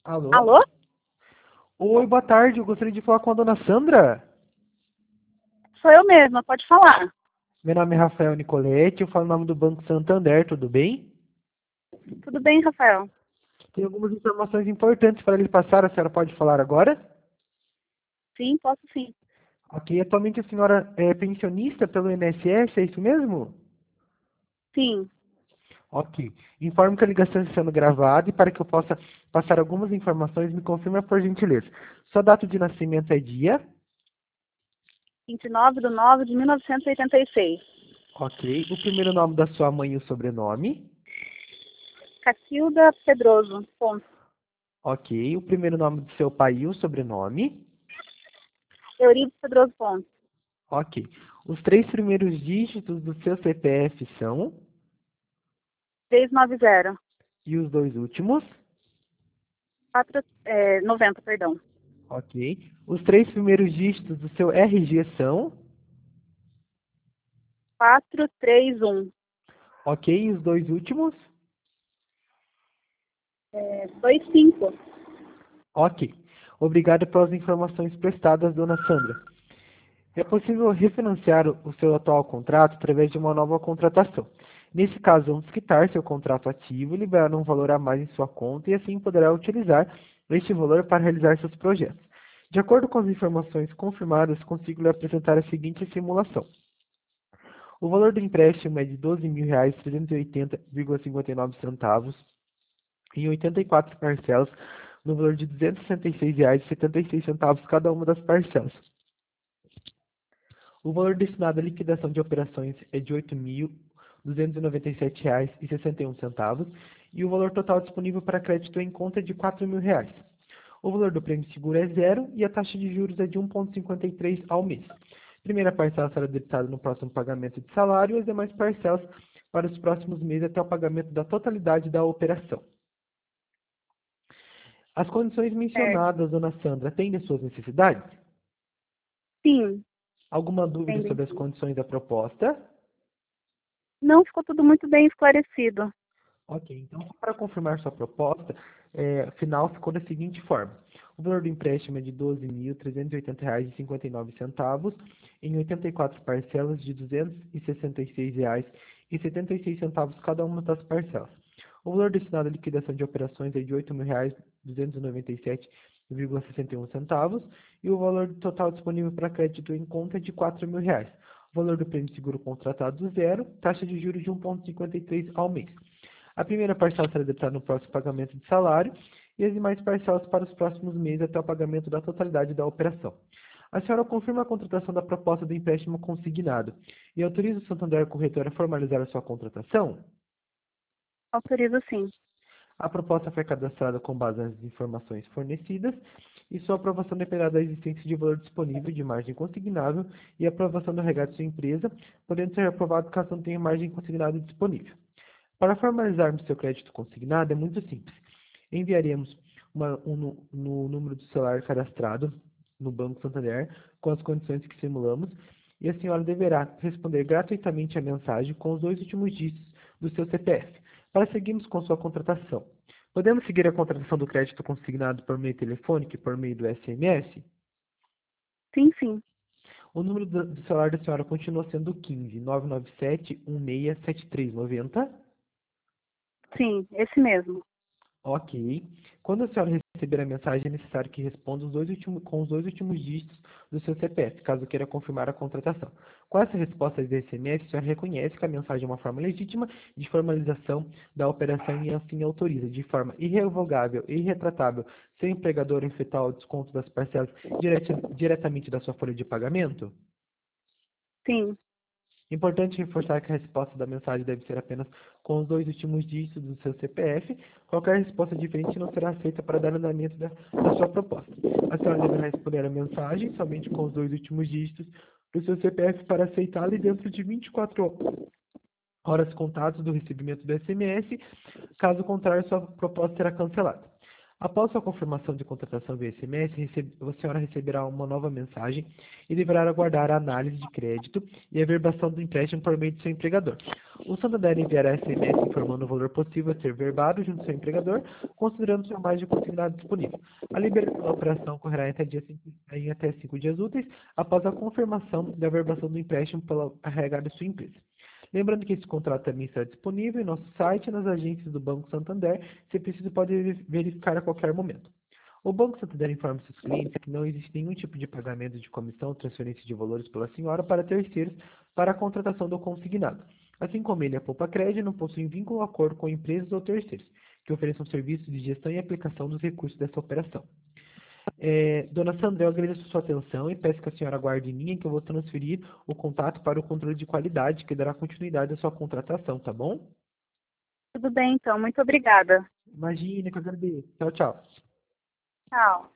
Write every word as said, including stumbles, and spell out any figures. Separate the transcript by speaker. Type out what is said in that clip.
Speaker 1: Alô?
Speaker 2: Alô?
Speaker 1: Oi, boa tarde. Eu gostaria de falar com a dona Sandra.
Speaker 2: Sou eu mesma, pode falar.
Speaker 1: Meu nome é Rafael Nicoletti, eu falo em nome do Banco Santander, tudo bem?
Speaker 2: Tudo bem, Rafael?
Speaker 1: Tem algumas informações importantes para lhe passar, a senhora pode falar agora?
Speaker 2: Sim, posso sim.
Speaker 1: Ok, atualmente a senhora é pensionista pelo I N S S, é isso mesmo?
Speaker 2: Sim,
Speaker 1: Ok. Informo que a ligação está sendo gravada e para que eu possa passar algumas informações, me confirma por gentileza. Sua data de nascimento é dia?
Speaker 2: vinte e nove de nove de mil novecentos e oitenta e seis.
Speaker 1: Ok. O primeiro nome da sua mãe e o sobrenome?
Speaker 2: Cacilda Pedroso, ponto.
Speaker 1: Ok. O primeiro nome do seu pai e o sobrenome?
Speaker 2: Eurico Pedroso, ponto.
Speaker 1: Ok. Os três primeiros dígitos do seu C P F são?
Speaker 2: trezentos e noventa.
Speaker 1: E os dois últimos?
Speaker 2: quatro, é, noventa, perdão.
Speaker 1: Ok. Os três primeiros dígitos do seu R G são?
Speaker 2: quatrocentos e trinta e um.
Speaker 1: Ok. E os dois últimos?
Speaker 2: É, vinte e cinco.
Speaker 1: Ok. Obrigado pelas informações prestadas, dona Sandra. É possível refinanciar o o seu atual contrato através de uma nova contratação. Nesse caso, vamos quitar seu contrato ativo e liberar um valor a mais em sua conta e assim poderá utilizar este valor para realizar seus projetos. De acordo com as informações confirmadas, consigo lhe apresentar a seguinte simulação. O valor do empréstimo é de doze mil reais trezentos e oitenta vírgula cinquenta e nove centavos em oitenta e quatro parcelas, no valor de duzentos e sessenta e seis reais e setenta e seis centavos cada uma das parcelas. O valor destinado à liquidação de operações é de oito mil duzentos e noventa e sete reais e sessenta e um centavos e o valor total disponível para crédito em conta é de quatro mil reais. O valor do prêmio seguro é zero e a taxa de juros é de um vírgula cinquenta e três ao mês. Primeira parcela será debitada no próximo pagamento de salário e as demais parcelas para os próximos meses até o pagamento da totalidade da operação. As condições
Speaker 2: Certo.
Speaker 1: mencionadas, dona Sandra, atendem às suas necessidades?
Speaker 2: Sim,
Speaker 1: Alguma dúvida
Speaker 2: entendem
Speaker 1: sobre as
Speaker 2: sim.
Speaker 1: condições da proposta?
Speaker 2: Não ficou tudo muito bem esclarecido.
Speaker 1: Ok, então só para confirmar sua proposta, é, final ficou da seguinte forma. O valor do empréstimo é de doze mil trezentos e oitenta reais e cinquenta e nove centavos em oitenta e quatro parcelas de duzentos e sessenta e seis reais e setenta e seis centavos cada uma das parcelas. O valor destinado à liquidação de operações é de oito mil reais duzentos e noventa e sete vírgula sessenta e um centavos e o valor total disponível para crédito em conta é de quatro mil reais. O valor do prêmio de seguro contratado zero, taxa de juros de um vírgula cinquenta e três ao mês. A primeira parcela será debitada no próximo pagamento de salário e as demais parcelas para os próximos meses até o pagamento da totalidade da operação. A senhora confirma a contratação da proposta do empréstimo consignado e autoriza o Santander Corretora a formalizar a sua contratação?
Speaker 2: Autorizo sim.
Speaker 1: A proposta foi cadastrada com base nas informações fornecidas e sua aprovação dependerá da existência de valor disponível de margem consignável e aprovação do regate de sua empresa, podendo ser aprovado caso não tenha margem consignada disponível. Para formalizarmos seu crédito consignado é muito simples. Enviaremos uma, um, nu- no número do celular cadastrado no Banco Santander com as condições que simulamos e a senhora deverá responder gratuitamente a mensagem com os dois últimos dígitos do seu C P F para seguirmos com sua contratação. Podemos seguir a contratação do crédito consignado por meio telefônico e por meio do S M S?
Speaker 2: Sim, sim.
Speaker 1: O número do, do celular da senhora continua sendo quinze, nove nove sete, um seis sete três nove zero.
Speaker 2: Sim, esse mesmo.
Speaker 1: Ok. Quando a senhora receber a mensagem, é necessário que responda os dois últimos, com os dois últimos dígitos do seu C P F, caso queira confirmar a contratação. Com essa resposta de S M S, a senhora reconhece que a mensagem é uma forma legítima de formalização da operação e assim autoriza, de forma irrevogável e irretratável, seu empregador a efetuar o desconto das parcelas direta, diretamente da sua folha de pagamento?
Speaker 2: Sim,
Speaker 1: Importante reforçar que a resposta da mensagem deve ser apenas com os dois últimos dígitos do seu C P F. Qualquer resposta diferente não será aceita para dar andamento da, da sua proposta. A senhora deverá responder a mensagem somente com os dois últimos dígitos do seu C P F para aceitá-la e dentro de vinte e quatro horas contadas do recebimento do S M S. Caso contrário, sua proposta será cancelada. Após sua confirmação de contratação via S M S, recebe- a senhora receberá uma nova mensagem e deverá aguardar a análise de crédito e a verbação do empréstimo por meio de seu empregador. O Santander enviará S M S informando o valor possível a ser verbado junto ao seu empregador, considerando sua margem consignada disponível. A liberação da operação ocorrerá em até, dia cinco, em até cinco dias úteis após a confirmação da verbação do empréstimo pela R H de sua empresa. Lembrando que esse contrato também está disponível em nosso site e nas agências do Banco Santander. Se preciso, pode verificar a qualquer momento. O Banco Santander informa seus clientes que não existe nenhum tipo de pagamento de comissão ou transferência de valores pela senhora para terceiros para a contratação do consignado. Assim como ele, a Poupa Crédito não possui vínculo ou acordo com empresas ou terceiros que ofereçam serviços de gestão e aplicação dos recursos dessa operação. É, dona Sandra, eu agradeço a sua atenção e peço que a senhora aguarde em linha que eu vou transferir o contato para o controle de qualidade que dará continuidade à sua contratação, tá bom?
Speaker 2: Tudo bem, então. Muito obrigada.
Speaker 1: Imagina que eu agradeço. Tchau, tchau.
Speaker 2: Tchau.